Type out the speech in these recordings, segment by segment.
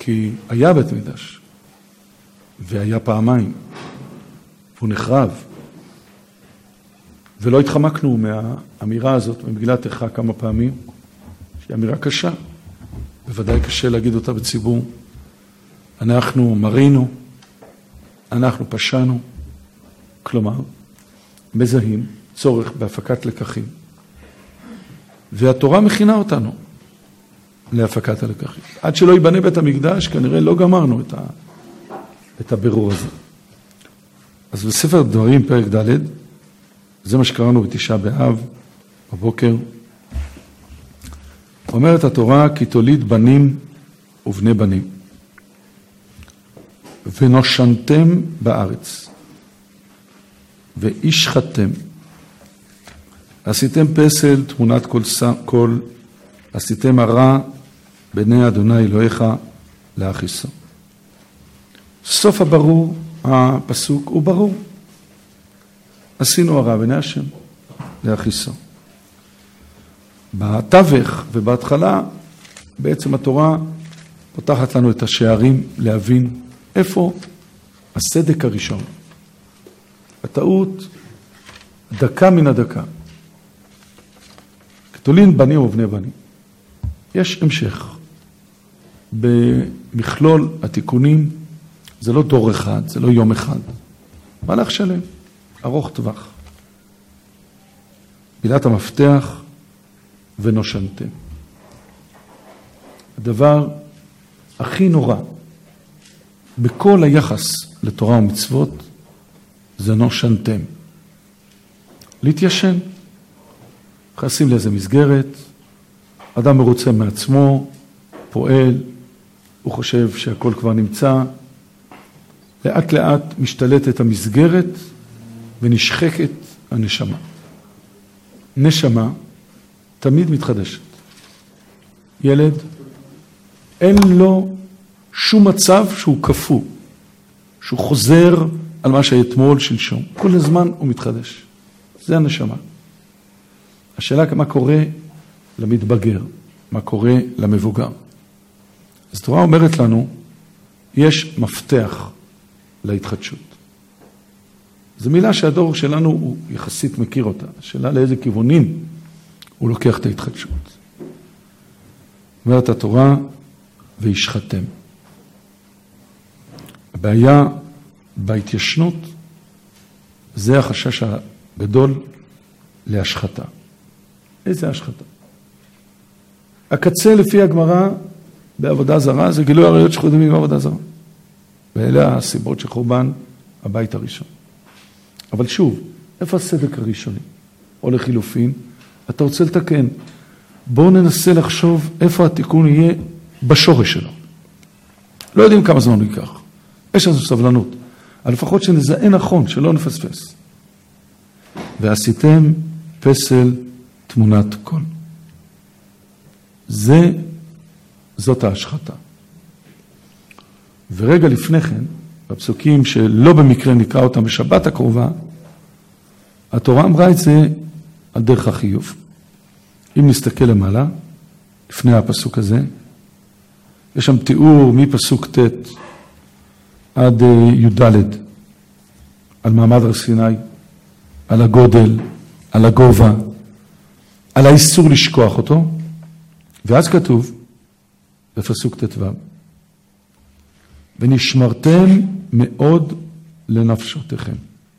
כי היה בית מקדש, והיה פעמיים, והוא נחרב, ולא התחמקנו מהאמירה הזאת, במגילת איכה כמה פעמים, שהיא אמירה קשה, בוודאי קשה להגיד אותה בציבור. אנחנו מרינו, אנחנו פשענו, כלומר, מזהים צורך בהפקת לקחים. והתורה מכינה אותנו להפקת הלקחים. עד שלא ייבנה בית המקדש, כנראה לא גמרנו את הבירור הזה. אז בספר דברים, פרק ד', זה מה שקראנו בתשעה באב, בבוקר, אומרת התורה, כי תוליד בנים ובני בנים, ונושנתם בארץ, והשחתם, עשיתם פסל תמונת כל, עשיתם הרע בני אדוני אלוהיך להכיסו. סוף הברור, הפסוק הוא ברור. עשינו הרע בני השם להכיסו. בתווך ובהתחלה בעצם התורה פותחת לנו את השערים להבין איפה הסדק הראשון. הטעות דקה מן הדקה. כתולין בנים ובני בנים. יש המשך. במכלול התיקונים זה לא דור אחד, זה לא יום אחד. מהלך שלם, ארוך טווח. מילת המפתח ונושנתם. הדבר הכי נורא בכל היחס לתורה ומצוות זה נושנתם. להתיישן. נכנסים לאיזה מסגרת, אדם מרוצה מעצמו, פועל, הוא חושב שהכל כבר נמצא, לאט לאט משתלטת המסגרת ונשחקת הנשמה. נשמה תמיד מתחדשת. ילד, אין לו שום מצב שהוא כפו, שהוא חוזר על מה שאתמול שלשום. כל הזמן הוא מתחדש. זה הנשמה. השאלה מה קורה למתבגר, מה קורה למבוגר. אז התורה אומרת לנו, יש מפתח להתחדשות. זו מילה שהדור שלנו הוא יחסית מכיר אותה. השאלה לאיזה כיוונים הוא לוקח את ההתחדשות. אומרת התורה, והשחתם. הבעיה בהתיישנות, זה החשש הגדול להשחתה. איזה השחתה? הקצה לפי הגמרא בעבודה זרה, זה גילוי עריות שחוט דמים בעבודה זרה. ואלה הסיבות של חורבן הבית הראשון. אבל שוב, איפה הסדק הראשוני? או לחילופין, אתה רוצה לתקן. בואו ננסה לחשוב איפה התיקון יהיה בשורש שלו. לא יודעים כמה זמן הוא ייקח. יש לנו סבלנות. אבל לפחות שנזהה נכון, שלא נפספס. ועשיתם פסל תמונת כל. זאת ההשחתה. ורגע לפני כן, בפסוקים שלא במקרה נקרא אותם בשבת הקרובה, התורה אמרה את זה על דרך החיוב. אם נסתכל למעלה, לפני הפסוק הזה, יש שם תיאור מפסוק ט' עד י"ד, על מעמד הר סיני, על הגודל, על הגובה, על האיסור לשכוח אותו, ואז כתוב בפסוק ט"ו, ונשמרתם מאוד לנפשותיכם.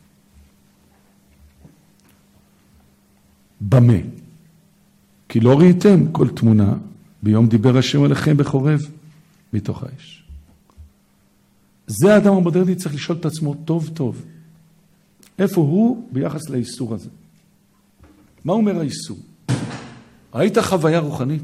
במה? כי לא ראיתם כל תמונה ביום דיבר השם אליכם בחורב מתוך האש. זה האדם המודרני צריך לשאול את עצמו טוב טוב. איפה הוא ביחס לאיסור הזה? מה אומר האיסור? ראית חוויה רוחנית?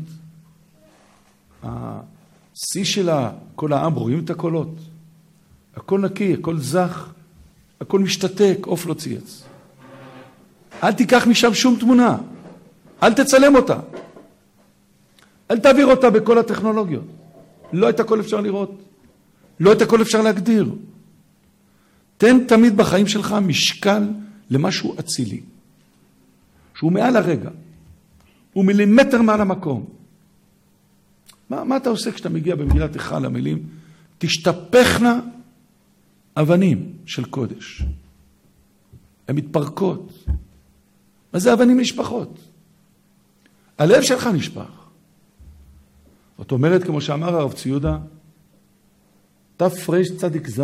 השיא שלה, כל העם רואים את הקולות. הכל נקי, הכל זך, הכל משתתק, אוף לא צייץ. אל תיקח משם שום תמונה. אל תצלם אותה. אל תעביר אותה בכל הטכנולוגיות. לא את הכל אפשר לראות. לא את הכל אפשר להגדיר. תן תמיד בחיים שלך משקל למשהו אצילי. שהוא מעל הרגע. הוא מילימטר מעל המקום. מה אתה עושה כשאתה מגיע במגילת איכה למילים? תשתפכנה אבנים של קודש. הן מתפרקות. מה זה אבנים נשפחות? הלב שלך נשפך. זאת אומרת, כמו שאמר הרב ציודה, תרצ"ז,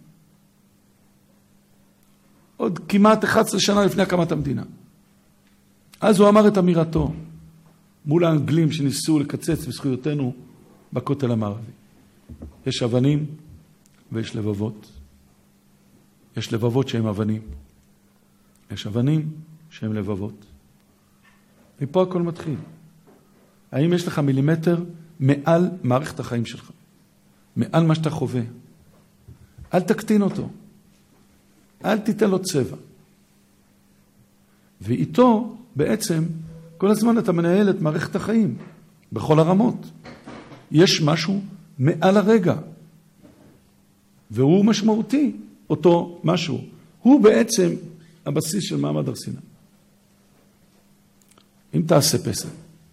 עוד כמעט 11 שנה לפני הקמת המדינה. אז הוא אמר את אמירתו, מול האנגלים שניסו לקצץ בזכויותינו בכותל המערבי. יש אבנים ויש לבבות. יש לבבות שהם אבנים. יש אבנים שהם לבבות. מפה הכל מתחיל. האם יש לך מילימטר מעל מערכת החיים שלך? מעל מה שאתה חווה? אל תקטין אותו. אל תיתן לו צבע. ואיתו בעצם כל הזמן אתה מנהל את מערכת החיים בכל הרמות. יש משהו מעל הרגע. והוא משמעותי, אותו משהו. הוא בעצם הבסיס של מעמד הר סיני. אם תעשה פסל,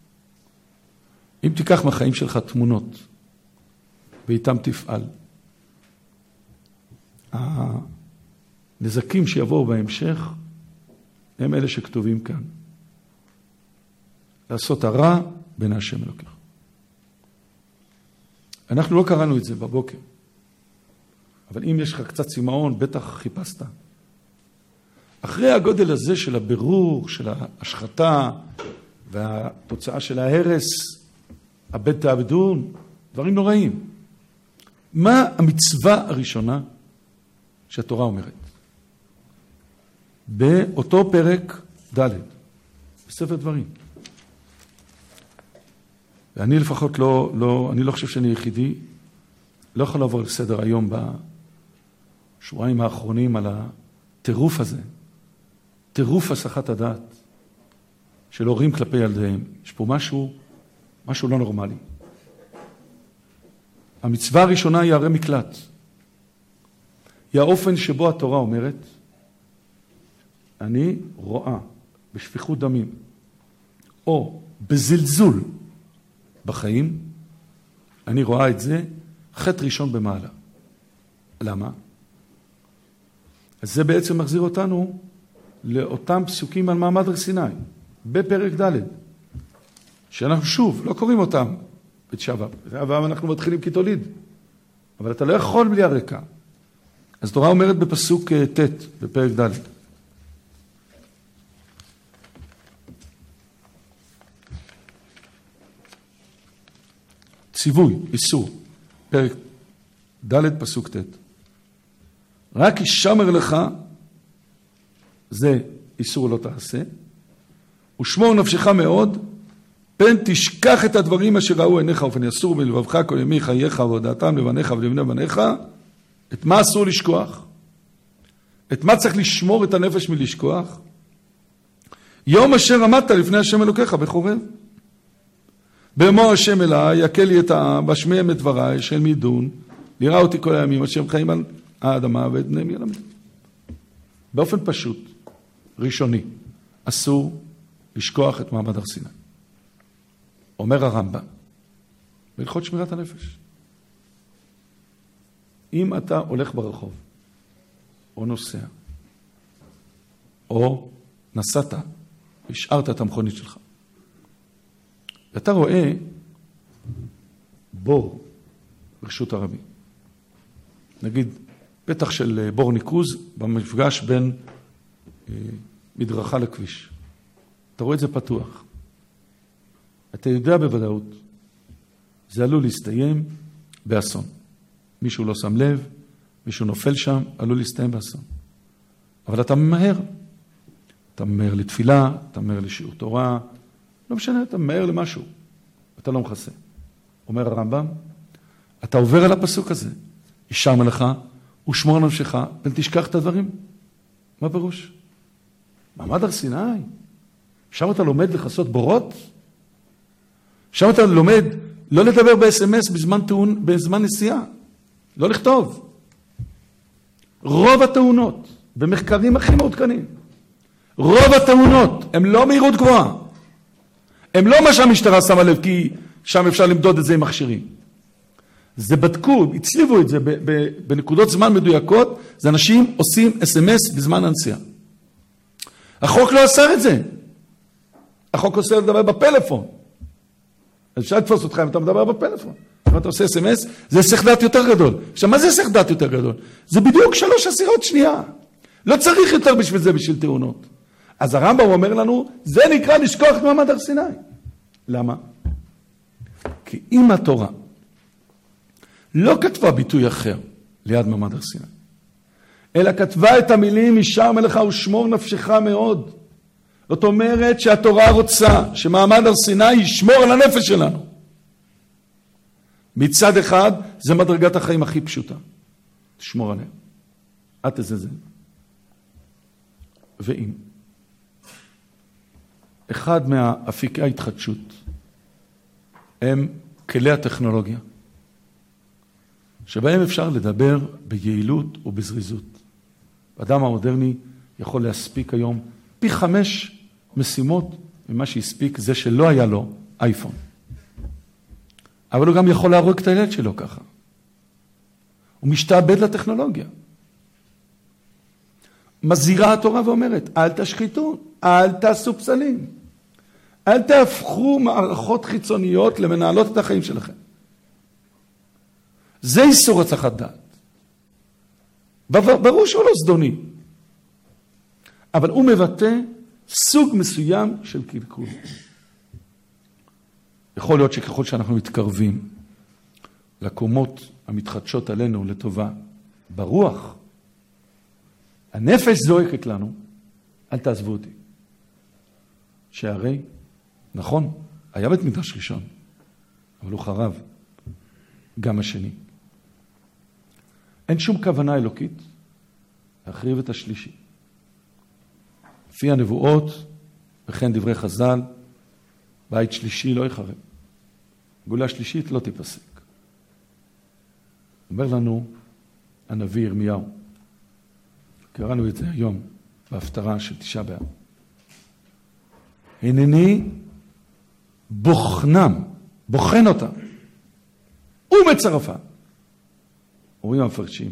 אם תיקח מהחיים שלך תמונות, ואיתם תפעל, הנזקים שיבואו בהמשך, הם אלה שכתובים כאן. לעשות הרע בין השם אלוקיך. אנחנו לא קראנו את זה בבוקר, אבל אם יש לך קצת צמאון, בטח חיפשת. אחרי הגודל הזה של הבירור, של ההשחתה, והתוצאה של ההרס, הבד תעבדון, דברים נוראים. מה המצווה הראשונה שהתורה אומרת? באותו פרק ד' בספר דברים. ואני לפחות אני לא חושב שאני יחידי, לא יכול לעבור לסדר היום בשבועיים האחרונים על הטירוף הזה, טירוף הסחת הדעת של הורים כלפי ילדיהם. יש פה משהו לא נורמלי. המצווה הראשונה היא ערי מקלט. היא האופן שבו התורה אומרת, אני רואה בשפיכות דמים, או בזלזול בחיים, אני רואה את זה חטא ראשון במעלה. למה? אז זה בעצם מחזיר אותנו לאותם פסוקים על מעמד הר סיני, בפרק ד', שאנחנו שוב לא קוראים אותם בתשעה באב, אנחנו מתחילים כתוליד, אבל אתה לא יכול בלי הרקע. אז התורה אומרת בפסוק ט' בפרק ד', ציווי, איסור, פרק ד' פסוק ט', רק ישמר לך, זה איסור לא תעשה, ושמור נפשך מאוד, פן תשכח את הדברים אשר ראו עיניך, ופן יסור בלבבך כל ימי חייך, והודעתם לבניך ולבני בניך. את מה אסור לשכוח? את מה צריך לשמור את הנפש מלשכוח? יום אשר עמדת לפני השם אלוקיך בחורב. באמור השם אליי, יקל לי את העם, ואשמיעם את דבריי, של מידון, ליראה אותי כל הימים, אשר הם חיים על האדמה ואת בניהם ילמד. באופן פשוט, ראשוני, אסור לשכוח את מעמד הר סיני. אומר הרמב"ם, בהלכות שמירת הנפש. אם אתה הולך ברחוב, או נוסע, או נסעת, והשארת את המכונית שלך, ואתה רואה בור ברשות הרבים. נגיד, פתח של בור ניקוז במפגש בין מדרכה לכביש. אתה רואה את זה פתוח. אתה יודע בוודאות, זה עלול להסתיים באסון. מישהו לא שם לב, מישהו נופל שם, עלול להסתיים באסון. אבל אתה ממהר. אתה ממהר לתפילה, אתה ממהר לשיעור תורה, לא משנה, אתה ממהר למשהו. אתה לא מכסה. אומר הרמב"ם, אתה עובר על הפסוק הזה, ישמר לך ושמור נפשך, פן תשכח את הדברים. מה פירוש? מעמד הר סיני. שם אתה לומד לכסות בורות? שם אתה לומד לא לדבר ב-SMS בזמן נסיעה. לא לכתוב. רוב התאונות, במחקרים הכי מעודכנים, רוב התאונות הם לא מהירות גבוהה. הם לא מה שהמשטרה שמה לב, כי שם אפשר למדוד את זה עם מכשירים. זה בדקו, הצליבו את זה בנקודות זמן מדויקות, זה אנשים עושים SMS בזמן הנסיעה. החוק לא אסר את זה. החוק אוסר לדבר בפלאפון. אז אפשר לתפוס אותך אם אתה מדבר בפלאפון. אם אתה עושה SMS, זה היסח דעת יותר גדול. עכשיו, מה זה היסח דעת יותר גדול? זה בדיוק 3 עשיריות שנייה. לא צריך יותר בשביל זה, בשביל תאונות. אז הרמב"ם אומר לנו, זה נקרא לשכוח את מעמד הר סיני. למה? כי אם התורה לא כתבה ביטוי אחר ליד מעמד הר סיני, אלא כתבה את המילים, ישר מלך ושמור נפשך מאוד. זאת אומרת שהתורה רוצה שמעמד הר סיני ישמור על הנפש שלנו. מצד אחד, זה מדרגת החיים הכי פשוטה. תשמור עליה. אל תזלזל. ואם אחד מהאפיקי ההתחדשות הם כלי הטכנולוגיה, שבהם אפשר לדבר ביעילות ובזריזות. האדם המודרני יכול להספיק היום פי 5 משימות ממה שהספיק זה שלא היה לו אייפון. אבל הוא גם יכול להרוג את הילד שלו ככה. הוא משתעבד לטכנולוגיה. מזהירה התורה ואומרת, אל תשחיתו, אל תעשו פסלים. אל תהפכו מערכות חיצוניות למנהלות את החיים שלכם. זה איסור הצחת דעת. ברור שהוא לא זדוני. אבל הוא מבטא סוג מסוים של קלקול. יכול להיות שככל שאנחנו מתקרבים לקומות המתחדשות עלינו לטובה, ברוח, הנפש זועקת לנו, אל תעזבו אותי. שהרי, נכון, היה בית מקדש ראשון, אבל הוא חרב, גם השני. אין שום כוונה אלוקית להחריב את השלישי. לפי הנבואות, וכן דברי חז"ל, בית שלישי לא יחרב. גאולה שלישית לא תיפסק. אומר לנו הנביא ירמיהו, קראנו את זה היום בהפטרה של 9 באב. הנני בוחן אותם, ומצרפה. אומרים המפרשים,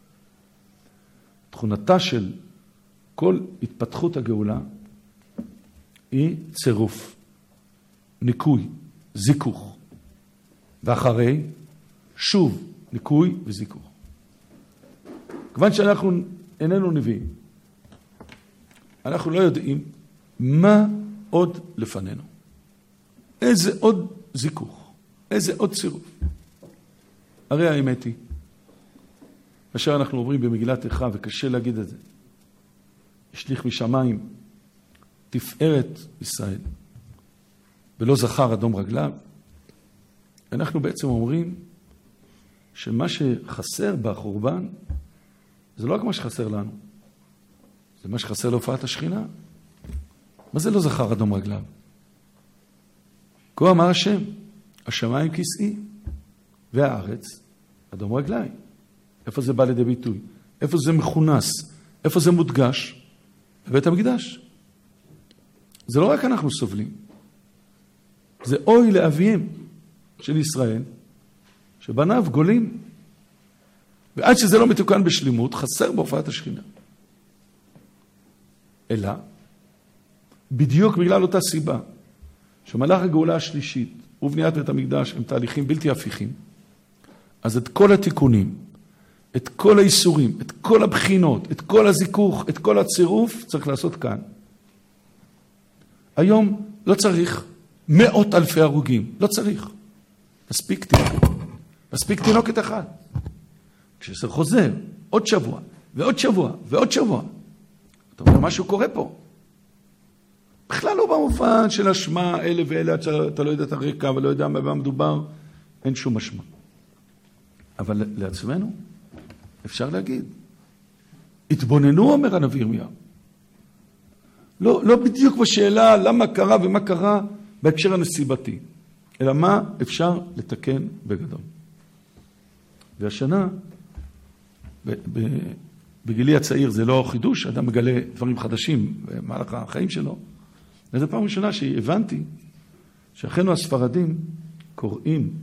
תכונתה של כל התפתחות הגאולה היא צירוף, ניקוי, זיכוך. ואחרי, שוב, ניקוי וזיכוך. כיוון שאנחנו איננו נביאים, אנחנו לא יודעים מה עוד לפנינו. איזה עוד זיכוך, איזה עוד צירוף. הרי האמת היא, אשר אנחנו עוברים במגילת איכה, וקשה להגיד את זה, השליך משמיים תפארת ישראל, ולא זכר אדום רגליו, אנחנו בעצם אומרים שמה שחסר בחורבן, זה לא רק מה שחסר לנו, זה מה שחסר להופעת השכינה. מה זה לא זכר אדום רגליו? כה אמר השם, השמיים כיסאי, והארץ אדום רגלי. איפה זה בא לידי ביטוי? איפה זה מכונס? איפה זה מודגש? בבית המקדש. זה לא רק אנחנו סובלים. זה אוי לאביהם של ישראל, שבניו גולים. ועד שזה לא מתוקן בשלימות, חסר בהופעת השכינה. אלא, בדיוק בגלל אותה סיבה, שמהלך הגאולה השלישית ובניית בית המקדש הם תהליכים בלתי הפיכים, אז את כל התיקונים, את כל האיסורים, את כל הבחינות, את כל הזיכוך, את כל הצירוף, צריך לעשות כאן. היום לא צריך 100,000 הרוגים, לא צריך. מספיק תינוקת. מספיק תינוקת אחד. כשזה חוזר, עוד שבוע, ועוד שבוע, ועוד שבוע. אתה אומר, משהו קורה פה. בכלל לא במובן של השמה, אלה ואלה, אתה לא יודע את הרקע, ולא יודע מה מדובר, אין שום משמע. אבל לעצמנו, אפשר להגיד, התבוננו, אומר הנביא ירמיהו. לא בדיוק בשאלה למה קרה ומה קרה בהקשר הנסיבתי, אלא מה אפשר לתקן בגדול. והשנה, בגילי הצעיר זה לא חידוש, אדם מגלה דברים חדשים במהלך החיים שלו. וזו פעם ראשונה שהבנתי שאחינו הספרדים, קוראים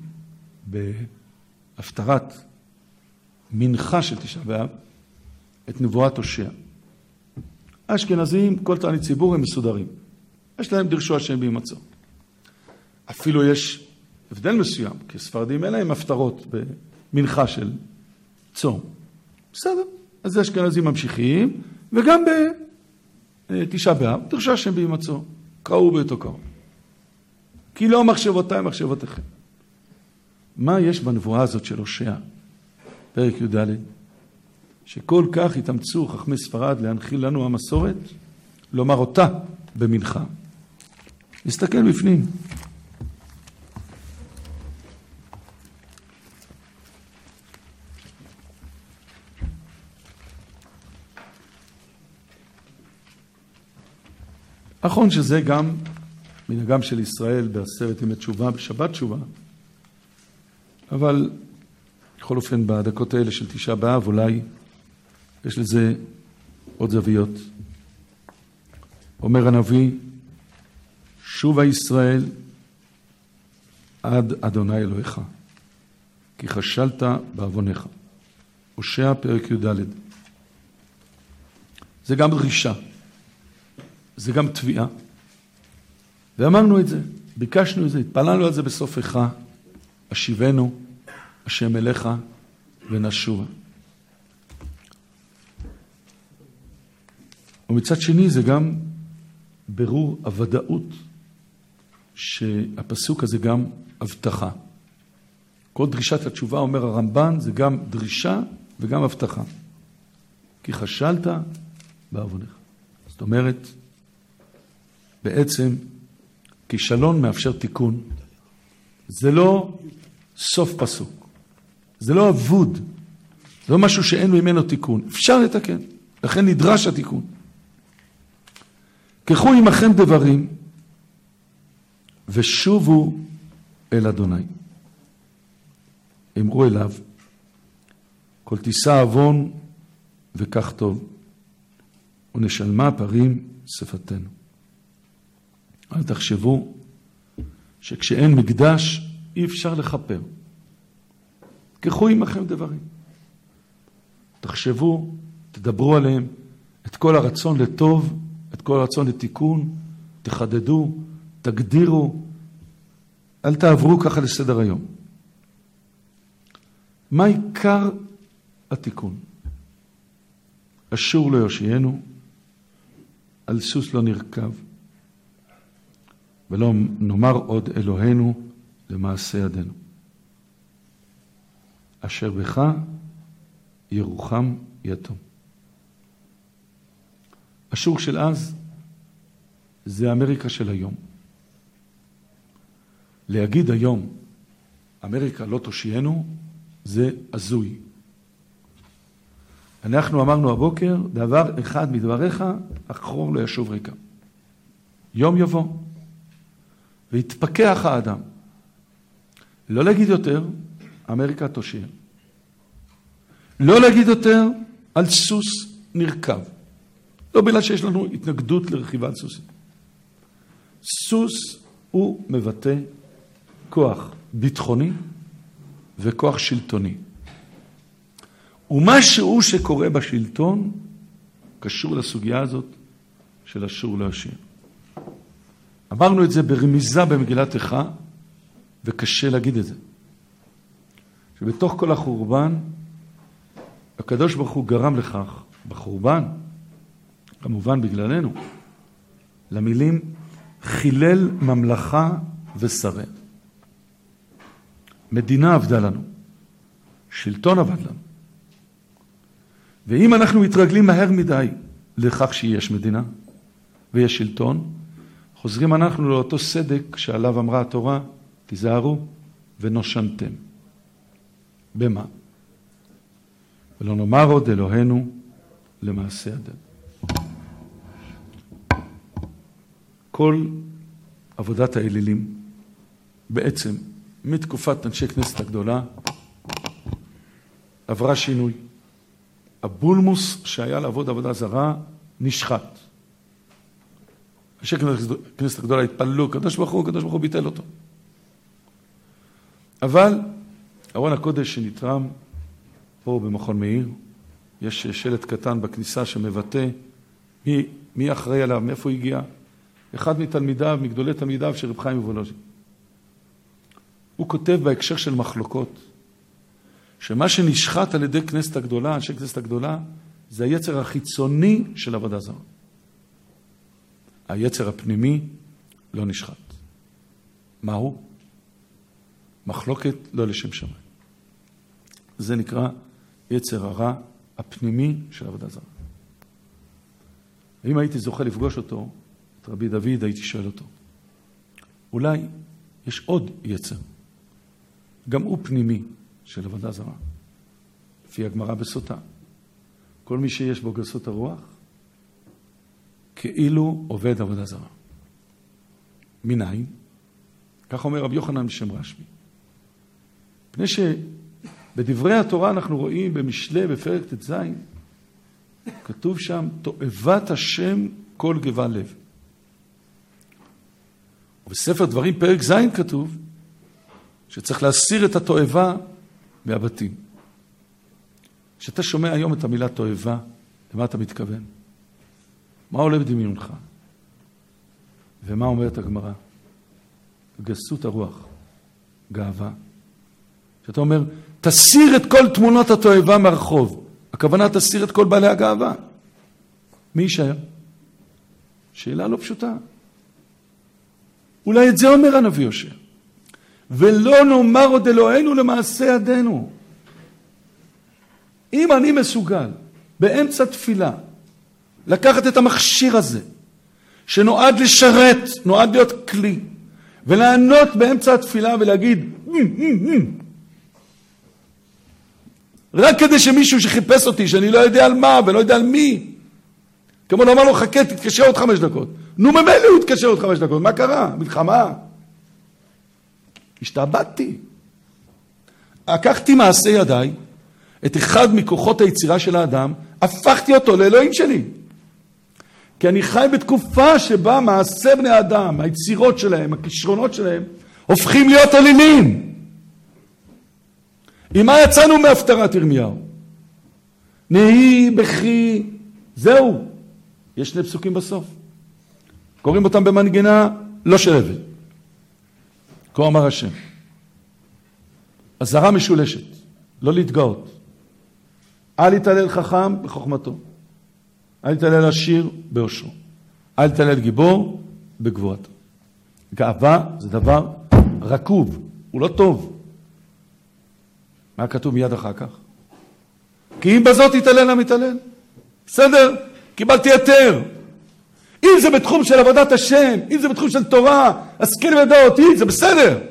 בהפטרת מנחה של תשעה באב את נבואת הושע. האשכנזים, כל תענית ציבור הם מסודרים. יש להם דרשו השם בהימצאו. אפילו יש הבדל מסוים, כי ספרדים אלה הם הפטרות במנחה של צום. בסדר, אז האשכנזים ממשיכים, וגם בתשעה באב, דרשו השם בהימצאו. קראו באותו קראו. כי לא מחשבותיי מחשבותיכם. מה יש בנבואה הזאת של הושע? פרק י"ד, שכל כך התאמצו חכמי ספרד להנחיל לנו המסורת, לומר אותה במנחה. נסתכל בפנים. נכון שזה גם מנהגם של ישראל בעשרת ימי תשובה, בשבת תשובה, אבל בכל אופן בדקות האלה של תשעה באב אולי יש לזה עוד זוויות. אומר הנביא, שובה ישראל עד אדוני אלוהיך, כי חשלת בעוונך. הושע פרק י"ד. זה גם דרישה, זה גם תביעה. ואמרנו את זה, ביקשנו את זה, התפללנו על זה בסוף איכה, אשיבנו, השם אליך ונשובה. ומצד שני זה גם ברור הוודאות שהפסוק הזה גם הבטחה. כל דרישת התשובה, אומר הרמב"ן, זה גם דרישה וגם הבטחה. כי חשלת בעוונך. זאת אומרת, בעצם כישלון מאפשר תיקון. זה לא סוף פסוק. זה לא אבוד. זה לא משהו שאין ממנו תיקון. אפשר לתקן. לכן נדרש התיקון. קחו עמכם דברים ושובו אל אדוני. אמרו אליו, כל תישא עוון וכך טוב, ונשלמה פרים שפתנו. אל תחשבו שכשאין מקדש אי אפשר לכפר. קחו עמכם דברים. תחשבו, תדברו עליהם, את כל הרצון לטוב, את כל הרצון לתיקון, תחדדו, תגדירו, אל תעברו ככה לסדר היום. מה עיקר התיקון? אשור לא יושיענו, על סוס לא נרכב, ולא נאמר עוד אלוהינו למעשה ידינו. אשר בך ירוחם יתום. אשור של אז זה אמריקה של היום. להגיד היום אמריקה לא תושיענו זה הזוי. אנחנו אמרנו הבוקר, דבר אחד מדבריך, אחרור לא ישוב ריקה. יום יבוא, והתפקח האדם. לא להגיד יותר, אמריקה תושיע. לא להגיד יותר, על סוס נרכב. לא בגלל שיש לנו התנגדות לרכיבה על סוסים. סוס הוא מבטא כוח ביטחוני וכוח שלטוני. ומשהו שקורה בשלטון קשור לסוגיה הזאת של אשור לא יושיע. אמרנו את זה ברמיזה במגילת איכה, וקשה להגיד את זה. שבתוך כל החורבן, הקדוש ברוך הוא גרם לכך, בחורבן, כמובן בגללנו, למילים חילל ממלכה ושריה. מדינה עבדה לנו, שלטון עבד לנו. ואם אנחנו מתרגלים מהר מדי לכך שיש מדינה ויש שלטון, חוזרים אנחנו לאותו סדק שעליו אמרה התורה, תיזהרו ונושנתם. במה? ולא נאמר עוד אלוהינו למעשה ידינו. כל עבודת האלילים, בעצם מתקופת אנשי כנסת הגדולה, עברה שינוי. הבולמוס שהיה לעבוד עבודה זרה נשחט. אנשי כנסת הגדולה התפללו, קדוש ברוך הוא ביטל אותו. אבל ארון הקודש שנתרם פה במכון מאיר, יש שלט קטן בכניסה שמבטא מי אחראי עליו, מאיפה הוא הגיע. אחד מתלמידיו, מגדולי תלמידיו של רב חיים מוולוז'ין. הוא כותב בהקשר של מחלוקות, שמה שנשחט על ידי כנסת הגדולה, אנשי כנסת הגדולה, זה היצר החיצוני של עבודה זרה. היצר הפנימי לא נשחט. מהו? מחלוקת לא לשם שמיים. זה נקרא יצר הרע הפנימי של עבודה זרה. אם הייתי זוכה לפגוש אותו, את רבי דוד, הייתי שואל אותו, אולי יש עוד יצר, גם הוא פנימי של עבודה זרה. לפי הגמרא בסוטה, כל מי שיש בו גסות הרוח, כאילו עובד עבודה זרה. מנין? כך אומר רבי יוחנן בשם רשב"י. פני שבדברי התורה אנחנו רואים במשלי בפרק ט"ז, כתוב שם, תועבת השם כל גבל לב. ובספר דברים פרק ז' כתוב, שצריך להסיר את התועבה מהבתים. כשאתה שומע היום את המילה תועבה, למה אתה מתכוון? מה עולה בדמיונך? ומה אומרת הגמרא? גסות הרוח, גאווה. שאתה אומר, תסיר את כל תמונות התועבה מהרחוב. הכוונה תסיר את כל בעלי הגאווה. מי יישאר? שאלה לא פשוטה. אולי את זה אומר הנביא יהושע. ולא נאמר עוד אלוהינו למעשה ידינו. אם אני מסוגל באמצע תפילה לקחת את המכשיר הזה שנועד לשרת, נועד להיות כלי, ולענות באמצע התפילה ולהגיד רק כדי שמישהו שחיפש אותי, שאני לא יודע על מה ולא יודע על מי, כמו לומר לו חכה, תתקשר עוד 5 דקות. נו ממילא הוא יתקשר עוד 5 דקות, מה קרה? מלחמה. השתעבדתי. לקחתי מעשה ידיי, את אחד מכוחות היצירה של האדם, הפכתי אותו לאלוהים שלי. כי אני חי בתקופה שבה מעשה בני האדם, היצירות שלהם, הכישרונות שלהם, הופכים להיות אלילים. עם מה יצאנו מהפטרת ירמיהו? נהי בכי, זהו. יש 2 פסוקים בסוף. קוראים אותם במנגינה לא של עבד. כה אמר השם. אזהרה משולשת, לא להתגאות. אל יתהלל חכם בחוכמתו. אל יתהלל עשיר באושרו. אל יתהלל גיבור בגבורתו. גאווה זה דבר רקוב, הוא לא טוב. מה כתוב מיד אחר כך? כי אם בזאת יתהלל המתהלל. בסדר, קיבלתי היתר. אם זה בתחום של עבודת השם, אם זה בתחום של תורה, השכיל וידע אותי, זה בסדר.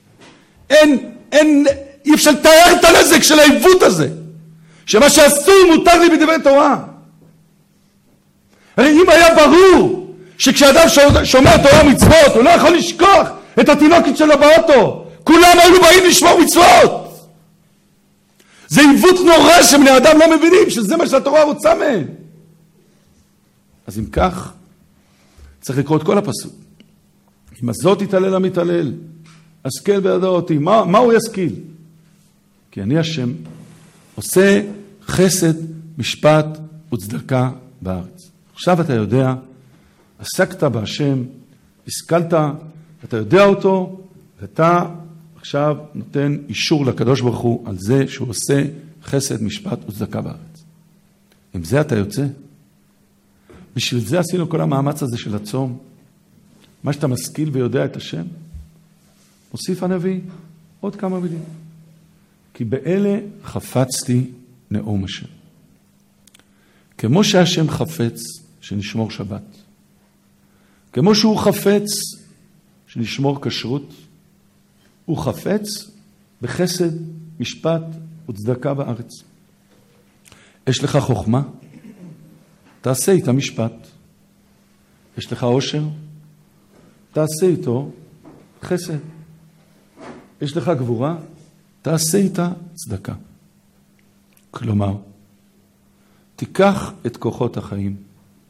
אי אפשר לתאר את הנזק של העיוות הזה. שמה שאסור מותר לי בדברי תורה. הרי אם היה ברור שכשאדם שומע תורה ומצוות, הוא לא יכול לשכוח את התינוקת שלו באוטו. כולם היו באים לשמור מצוות. זה עיוות נורא שבני אדם לא מבינים שזה מה שהתורה רוצה מהם. אז אם כך, צריך לקרוא את כל הפסוק. אם הזאת יתהלל המתהלל, השכיל בידע אותי. מה הוא ישכיל? כי אני השם עושה חסד, משפט וצדקה בארץ. עכשיו אתה יודע, עסקת בהשם, השכלת, אתה יודע אותו, ואתה עכשיו נותן אישור לקדוש ברוך הוא על זה שהוא עושה חסד, משפט וצדקה בארץ. עם זה אתה יוצא. בשביל זה עשינו כל המאמץ הזה של הצום. מה שאתה משכיל ויודע את השם, מוסיף הנביא עוד כמה מילים. כי באלה חפצתי נאום השם. כמו שהשם חפץ שנשמור שבת, כמו שהוא חפץ שנשמור כשרות, הוא חפץ בחסד, משפט וצדקה בארץ. יש לך חוכמה? תעשה איתה משפט. יש לך עושר? תעשה איתו חסד. יש לך גבורה? תעשה איתה צדקה. כלומר, תיקח את כוחות החיים,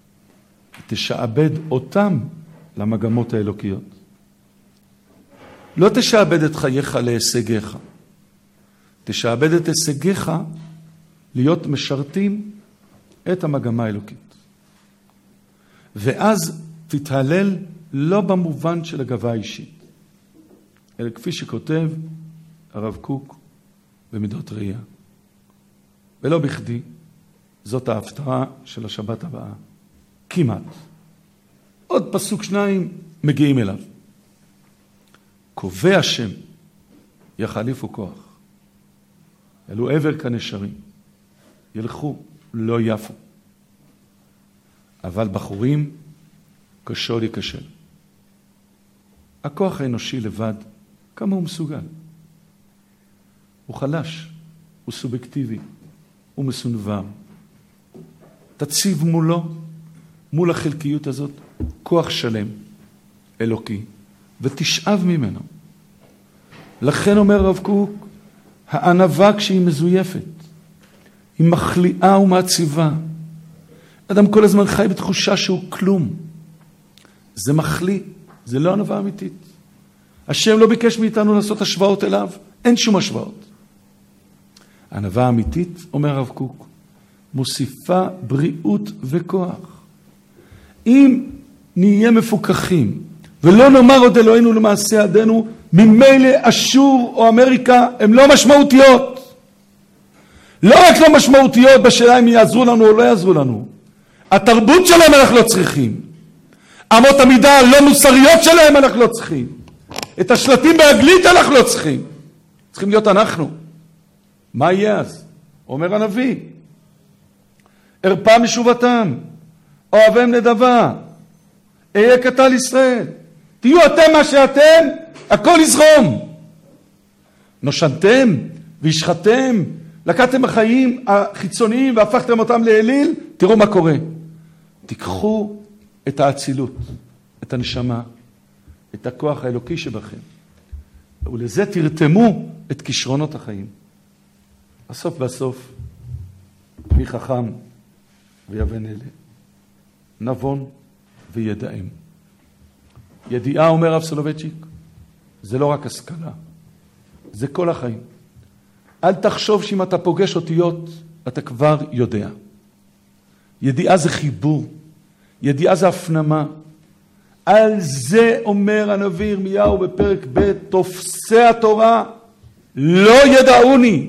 תשעבד אותם למגמות האלוקיות. לא תשעבד את חייך להישגיך. תשעבד את הישגיך להיות משרתים את המגמה האלוקית. ואז תתהלל לא במובן של הגאווה האישית, אלא כפי שכותב הרב קוק במידות ראייה. ולא בכדי, זאת ההפטרה של השבת הבאה. כמעט. עוד פסוק 2 מגיעים אליו. קובע השם, יחליפו כוח. אלו עבר כנשרים. ילכו, לא יפו. אבל בחורים, קשור ייכשל. הכוח האנושי לבד, כמה הוא מסוגל? הוא חלש, הוא סובייקטיבי, הוא מסונבר. תציב מולו, מול החלקיות הזאת, כוח שלם, אלוקי, ותשאב ממנו. לכן אומר רב קוק, הענווה כשהיא מזויפת, היא מחליאה ומעציבה. אדם כל הזמן חי בתחושה שהוא כלום. זה מחליא, זה לא ענווה אמיתית. השם לא ביקש מאיתנו לעשות השוואות אליו, אין שום השוואות. הענווה האמיתית, אומר הרב קוק, מוסיפה בריאות וכוח. אם נהיה מפוקחים, ולא נאמר עוד אלוהינו למעשה ידינו, ממילא אשור או אמריקה הם לא משמעותיות. לא רק לא משמעותיות בשאלה אם יעזרו לנו או לא יעזרו לנו. התרבות שלהם אנחנו לא צריכים. אמות המידה הלא מוסריות שלהם אנחנו לא צריכים. את השלטים באנגלית אנחנו לא צריכים. צריכים להיות אנחנו. מה יהיה אז? אומר הנביא. ארפה משובתם, אוהבם נדבה, אהיה קטל ישראל. תהיו אתם מה שאתם, הכל יזרום. נושנתם והשחתם, לקחתם החיים החיצוניים והפכתם אותם לאליל, תראו מה קורה. תיקחו את האצילות, את הנשמה, את הכוח האלוקי שבכם, ולזה תרתמו את כישרונות החיים. בסוף, מי חכם ויבן אלה, נבון וידעם. ידיעה, אומר רב סולובייצ'יק, זה לא רק השכלה, זה כל החיים. אל תחשוב שאם אתה פוגש אותיות, אתה כבר יודע. ידיעה זה חיבור, ידיעה זה הפנמה. על זה אומר הנביא ירמיהו בפרק ב', תופסי התורה לא ידעוני.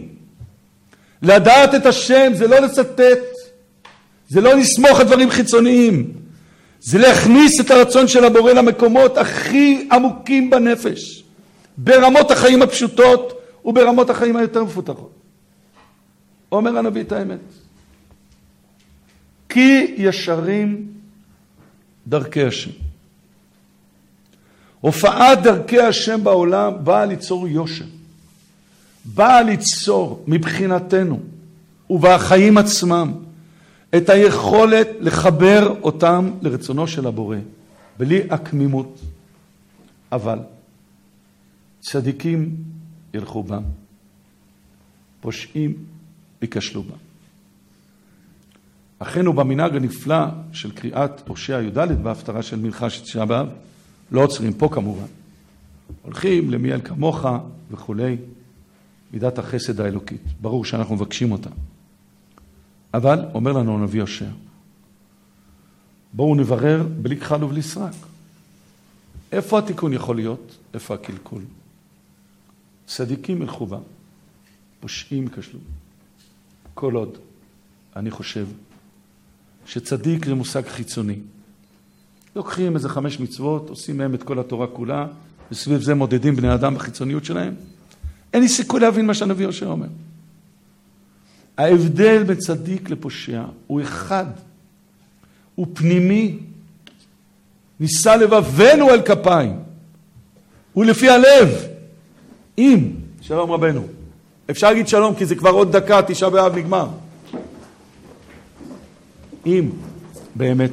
לדעת את השם זה לא לצטט, זה לא לסמוך על דברים חיצוניים, זה להכניס את הרצון של הבורא למקומות הכי עמוקים בנפש, ברמות החיים הפשוטות וברמות החיים היותר מפותחות. אומר הנביא את האמת. כי ישרים דרכי השם. הופעת דרכי השם בעולם באה ליצור יושר. באה ליצור מבחינתנו ובחיים עצמם את היכולת לחבר אותם לרצונו של הבורא, בלי הקמימות. אבל צדיקים ילכו בם, פושעים ייכשלו בם. אכן הוא במנהג הנפלא של קריאת הושע י"ד בהפטרה של מלכה של תשעה באב, לא עוצרים פה כמובן. הולכים למי אל כמוך וכולי, מידת החסד האלוקית. ברור שאנחנו מבקשים אותה. אבל אומר לנו הנביא הושע, בואו נברר בלי כחל ובלי סרק. איפה התיקון יכול להיות? איפה הקלקול? צדיקים ילכו בם, פושעים ייכשלו. כל עוד אני חושב שצדיק זה מושג חיצוני. לוקחים איזה 5 מצוות, עושים מהם את כל התורה כולה, וסביב זה מודדים בני אדם בחיצוניות שלהם. אין לי סיכוי להבין מה שהנביא הושע אומר. ההבדל בין צדיק לפושע הוא אחד, הוא פנימי. נישא לבבנו אל כפיים, הוא לפי הלב. אם, שלום רבנו, אפשר להגיד שלום כי זה כבר עוד דקה, תשעה באב נגמר. אם באמת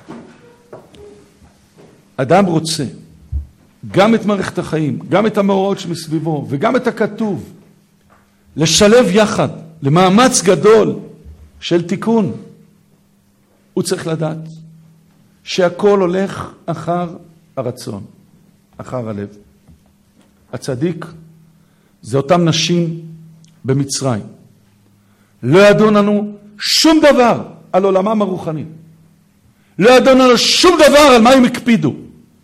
אדם רוצה גם את מערכת החיים, גם את המאורעות שמסביבו וגם את הכתוב, לשלב יחד למאמץ גדול של תיקון, הוא צריך לדעת שהכל הולך אחר הרצון, אחר הלב. הצדיק זה אותם נשים במצרים. לא ידעו לנו שום דבר על עולמם הרוחני. לא ידעו לנו שום דבר על מה הם הקפידו.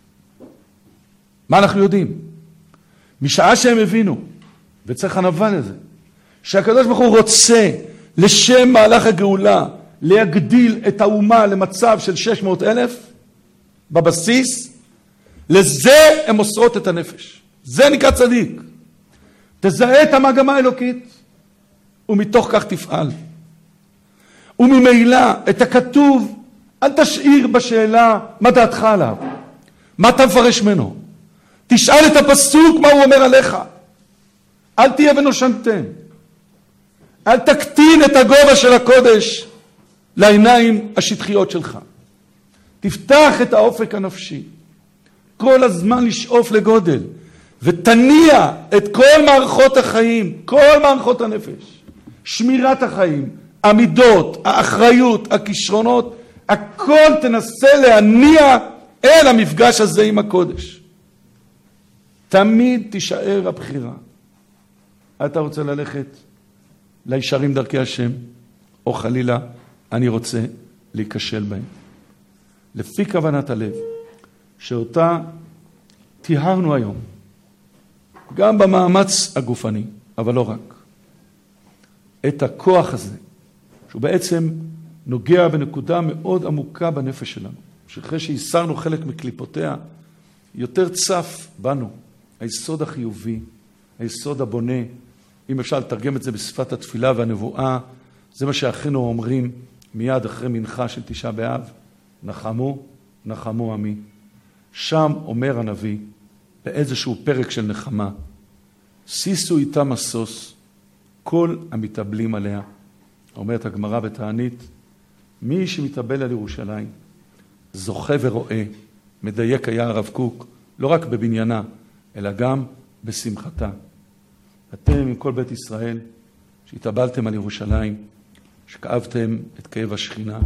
מה אנחנו יודעים? משעה שהם הבינו, וצריך ענווה לזה, שהקדוש ברוך הוא רוצה לשם מהלך הגאולה להגדיל את האומה למצב של 600,000 בבסיס, לזה הם מוסרות את הנפש. זה נקרא צדיק. תזהה את המגמה האלוקית ומתוך כך תפעל. וממילא את הכתוב אל תשאיר בשאלה מה דעתך עליו, מה אתה מפרש ממנו. תשאל את הפסוק מה הוא אומר עליך. אל תהיה ונושנתם. אל תקטין את הגובה של הקודש לעיניים השטחיות שלך. תפתח את האופק הנפשי. כל הזמן לשאוף לגודל. ותניע את כל מערכות החיים, כל מערכות הנפש. שמירת החיים, המידות, האחריות, הכישרונות, הכל תנסה להניע אל המפגש הזה עם הקודש. תמיד תישאר הבחירה. אתה רוצה ללכת לישרים דרכי השם, או חלילה אני רוצה להיכשל בהם. לפי כוונת הלב, שאותה תיארנו היום, גם במאמץ הגופני, אבל לא רק. את הכוח הזה, שהוא בעצם נוגע בנקודה מאוד עמוקה בנפש שלנו, שאחרי שהסרנו חלק מקליפותיה, יותר צף בנו, היסוד החיובי, היסוד הבונה, אם אפשר לתרגם את זה בשפת התפילה והנבואה, זה מה שאחינו אומרים מיד אחרי מנחה של תשעה באב, נחמו, נחמו עמי. שם אומר הנביא, באיזשהו פרק של נחמה, שישו איתה מסוס, כל המתאבלים עליה. אומרת הגמרא בתענית, מי שמתאבל על ירושלים, זוכה ורואה, מדייק היה הרב קוק, לא רק בבניינה, אלא גם בשמחתה. אתם עם כל בית ישראל, שהתאבלתם על ירושלים, שכאבתם את כאב השכינה,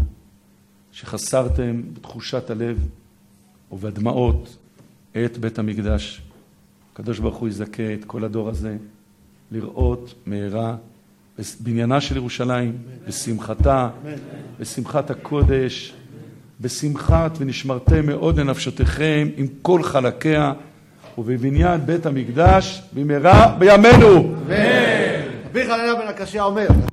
שחסרתם בתחושת הלב ובדמעות את בית המקדש. הקדוש ברוך הוא יזכה את כל הדור הזה לראות מהרה בניינה של ירושלים, בשמחתה, בשמחת הקודש, בשמחת ונשמרתם מאוד לנפשותיכם עם כל חלקיה, ובבניין בית המקדש במהרה בימינו. רבי חנניה בן עקשיא אומר